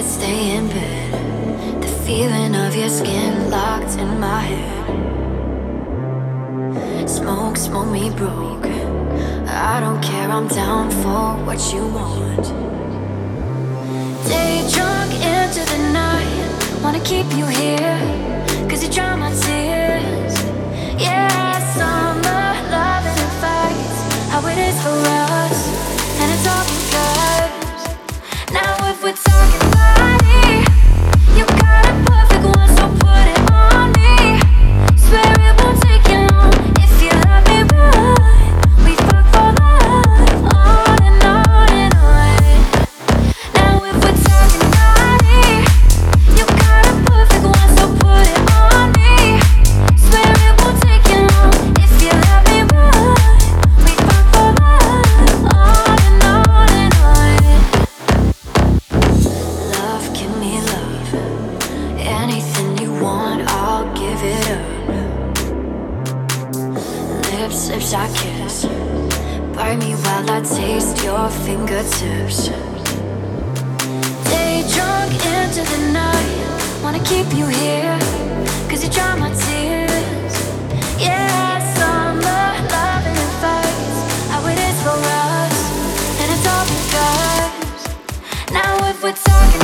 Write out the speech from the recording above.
stay in bed. The feeling of your skin locked in my head. Smoke, smoke me broke. I don't care, I'm down for what you want. Day drunk into the night. Wanna keep you here, cause you dry my tears. Yeah, summer, loving and fights. How it is for us, and it's all because now if we're talking body, you got a perfect one, so put it on me. Swear it won't take you long if you love me right. We fuck for life, on and on and on. Now if we're talking body, you got a perfect one, so put it on me. Swear it won't take you long if you love me right. We fuck for life, on and on and on. Love, give me love. Anything you want, I'll give it up. Lips, lips I kiss. Bite me while I taste your fingertips. Day drunk into the night. Wanna keep you here, cause you dry my tears. Yeah, summer, loving and fights. How it is for us, and it's all because now if we're talking